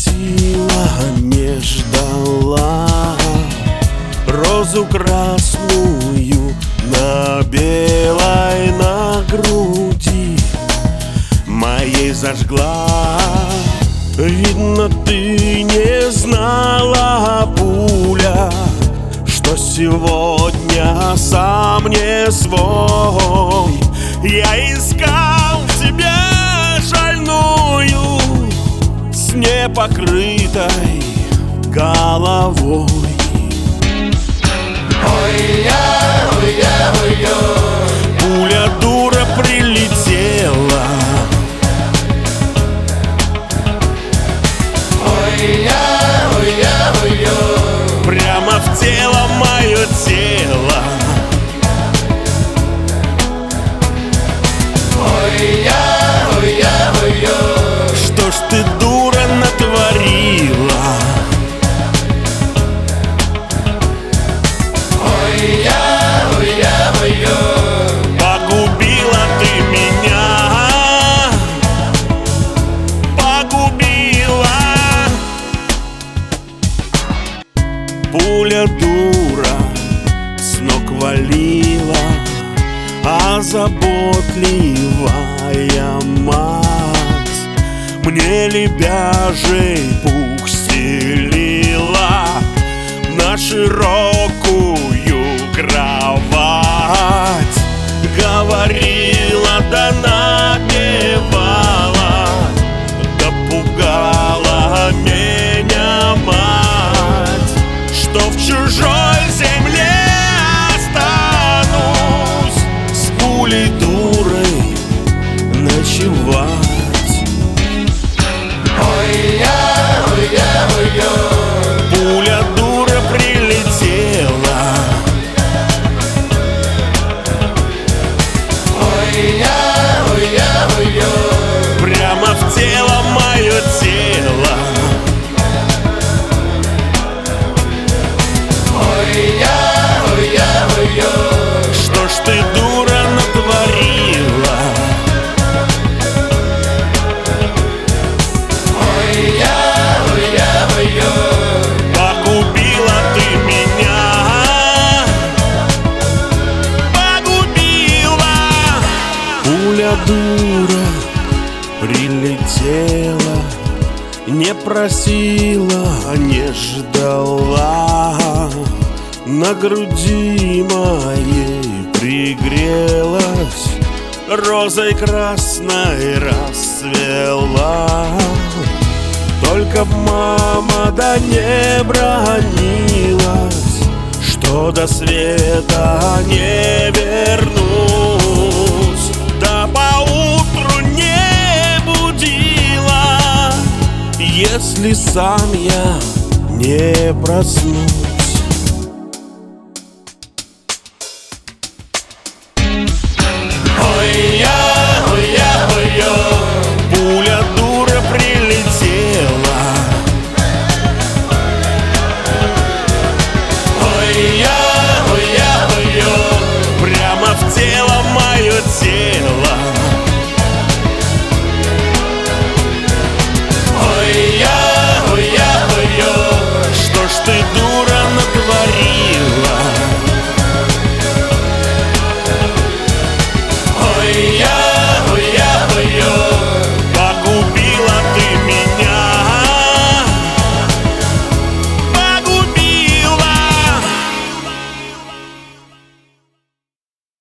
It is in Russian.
просила, не ждала розу красную на белой на груди моей зажгла. Видно, ты не знала, пуля, что сегодня сам не свой. Я искал тебя шальную с непокрытой головой. Пуля дура прилетела, прямо в тело, мое тело. Что ж ты, дура, натворила? Погубила ты меня, погубила. Пуля дура с ног валила, а заботливая мать мне лебяжий пух стелила на широкую кровать. Говорила, да напевала, да пугала меня мать, что в чужой земле останусь с пулей дурой ночевать. Пуля дура прилетела, прямо в тело, мое тело. Что ж ты, дура, натворила? Погубила ты меня, погубила. Пуля дура прилетела, не просила, не ждала, на груди моей пригрелась, розой красной расцвела. Только б мама да не бранилась, что до света не вернусь, да поутру не будила, если сам я не проснусь.